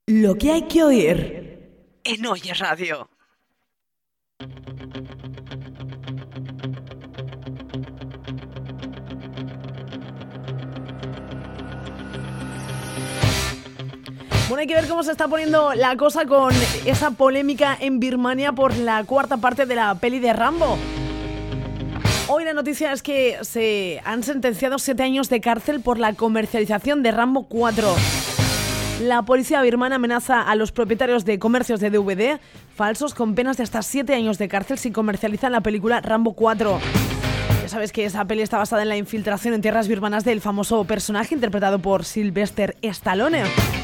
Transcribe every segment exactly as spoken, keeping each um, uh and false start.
Lo que hay que oír en Oye Radio. Bueno, hay que ver cómo se está poniendo la cosa con esa polémica en Birmania por la cuarta parte de la peli de Rambo. Hoy la noticia es que se han sentenciado siete años de cárcel por la comercialización de Rambo cuatro. La policía birmana amenaza a los propietarios de comercios de D V D falsos con penas de hasta siete años de cárcel si comercializan la película Rambo cuatro. Ya sabes que esa peli está basada en la infiltración en tierras birmanas del famoso personaje interpretado por Sylvester Stallone.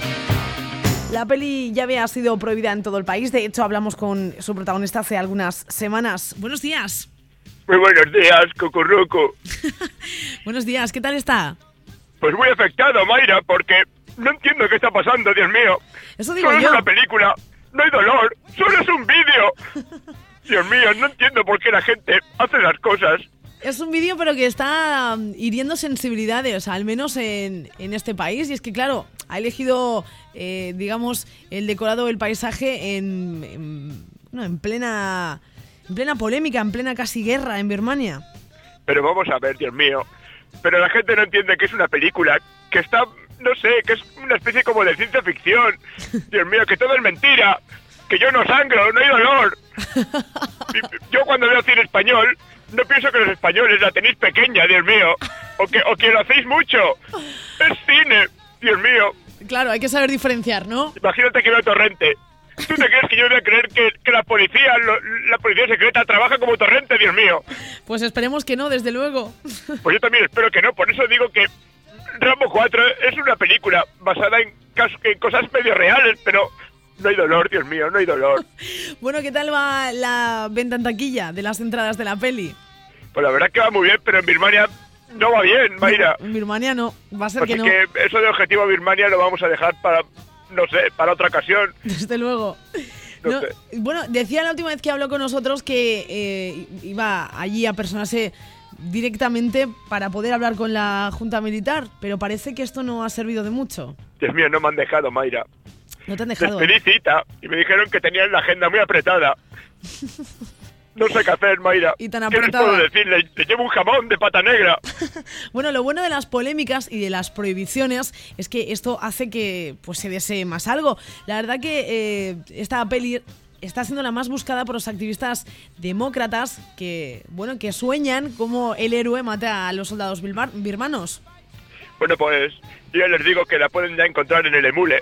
La peli ya había sido prohibida en todo el país. De hecho, hablamos con su protagonista hace algunas semanas. Buenos días. Muy buenos días, Cucurruco. Buenos días, ¿qué tal está? Pues muy afectado, Mayra, porque no entiendo qué está pasando, Dios mío. Eso digo solo yo. Solo es una película, no hay dolor, solo es un vídeo. Dios mío, no entiendo por qué la gente hace las cosas. Es un vídeo pero que está hiriendo sensibilidades, al menos en, en este país. Y es que, claro, ha elegido, eh, digamos, el decorado del paisaje en, en, bueno, en plena... En plena polémica, en plena casi guerra en Birmania. Pero vamos a ver, Dios mío. Pero la gente no entiende que es una película, que está, no sé, que es una especie como de ciencia ficción. Dios mío, que todo es mentira, que yo no sangro, no hay dolor. Yo cuando veo cine español, no pienso que los españoles la tenéis pequeña, Dios mío. O que, o que lo hacéis mucho. Es cine, Dios mío. Claro, hay que saber diferenciar, ¿no? Imagínate que veo Torrente. ¿Tú te crees que yo voy a creer que, que la policía, lo, la policía secreta trabaja como Torrente, Dios mío? Pues esperemos que no, desde luego. Pues yo también espero que no, por eso digo que Rambo cuatro es una película basada en, en cosas medio reales, pero no hay dolor, Dios mío, no hay dolor. Bueno, ¿qué tal va la venta en taquilla de las entradas de la peli? Pues la verdad que va muy bien, pero en Birmania no va bien, Mayra. No, en Birmania no, va a ser Así que no. que eso de Objetivo Birmania lo vamos a dejar para... no sé, para otra ocasión. Desde luego. No No, sé. Bueno, decía la última vez que habló con nosotros que eh, iba allí a personarse directamente para poder hablar con la Junta Militar, pero parece que esto no ha servido de mucho. Dios mío, no me han dejado, Mayra. No te han dejado. Les pedí cita y me dijeron que tenían la agenda muy apretada. No sé qué hacer, Mayra. Y tan ¿Qué les apretada. puedo decir? Le, le llevo un jamón de pata negra. Bueno, lo bueno de las polémicas y de las prohibiciones es que esto hace que pues se desee más algo. La verdad que eh, esta peli está siendo la más buscada por los activistas demócratas que, bueno, que sueñan como el héroe mata a los soldados bilbar- birmanos. Bueno, pues yo les digo que la pueden ya encontrar en el Emule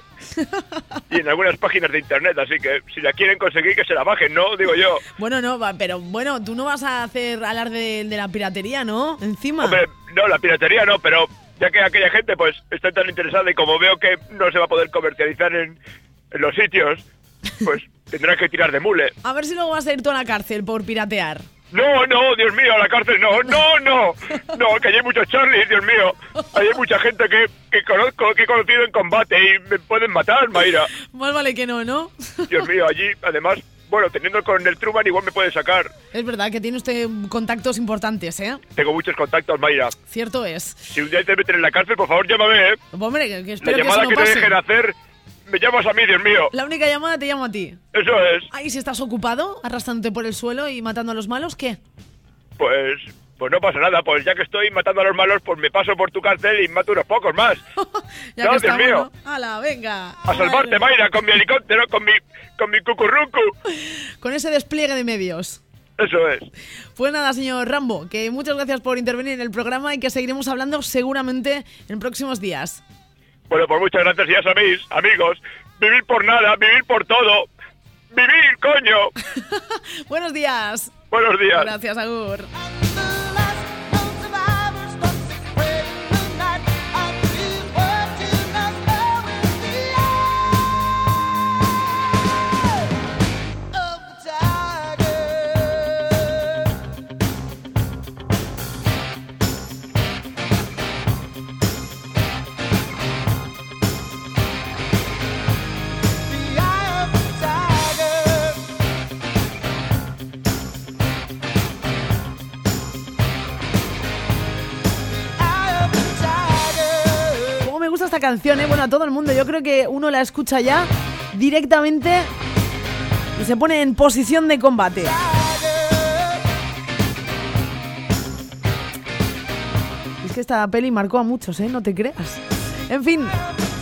y en algunas páginas de internet, así que si la quieren conseguir que se la bajen, ¿no? Digo yo. Bueno, no, va, pero bueno, tú no vas a hacer alarde de, de la piratería, ¿no? Encima. Hombre, no, la piratería no, pero ya que aquella gente pues está tan interesada y como veo que no se va a poder comercializar en, en los sitios, pues tendrán que tirar de Emule. A ver si luego vas a ir tú a la cárcel por piratear. No, no, Dios mío, a la cárcel no, no, no, no, que allí hay muchos Charlies, Dios mío, hay mucha gente que, que conozco, que he conocido en combate y me pueden matar, Mayra. Más vale que no, ¿no? Dios mío, allí, además, bueno, teniendo el coronel Truman igual me puede sacar. Es verdad que tiene usted contactos importantes, ¿eh? Tengo muchos contactos, Mayra. Cierto es. Si un día te meten en la cárcel, por favor, llámame, ¿eh? Hombre, que, que La espero que eso llamada no que te pase. dejen hacer, me llamas a mí, Dios mío. La única llamada te llamo a ti. Eso es. Ay, si estás ocupado, arrastrándote por el suelo y matando a los malos, ¿qué? Pues, pues no pasa nada, pues ya que estoy matando a los malos, pues me paso por tu cárcel y mato unos pocos más. Ya No, que Dios estamos, mío. ¿no? ¡Hala, venga! A salvarte, Vale. Mayra, con mi helicóptero, con mi, con mi cucurrucu. Con ese despliegue de medios. Eso es. Pues nada, señor Rambo, que muchas gracias por intervenir en el programa y que seguiremos hablando seguramente en próximos días. Bueno, pues muchas gracias, ya sabéis, amigos, vivir por nada, vivir por todo. ¡Vivir, coño! Buenos días. Buenos días. Gracias, Agur. Esta canción, ¿eh? Bueno, a todo el mundo, yo creo que uno la escucha ya directamente y se pone en posición de combate. Es que esta peli marcó a muchos, ¿eh? No te creas. En fin,